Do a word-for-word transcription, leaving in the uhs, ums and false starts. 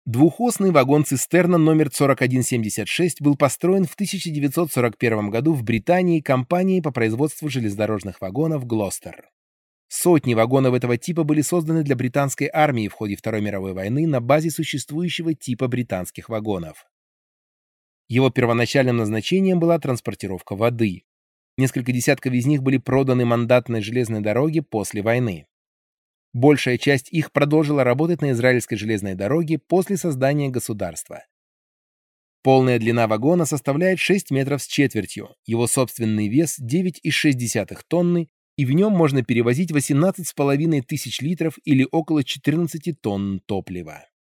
Двухосный вагон-цистерна номер сорок один семьдесят шесть был построен в тысяча девятьсот сорок первом году в Британии компанией по производству железнодорожных вагонов «Глостер». Сотни вагонов этого типа были созданы для британской армии в ходе Второй мировой войны на базе существующего типа британских вагонов. Его первоначальным назначением была транспортировка воды. Несколько десятков из них были проданы мандатной железной дороге после войны. Большая часть их продолжила работать на израильской железной дороге после создания государства. Полная длина вагона составляет шесть метров с четвертью, его собственный вес девять и шесть десятых тонны, и в нем можно перевозить восемнадцать с половиной тысяч литров или около четырнадцати тонн топлива.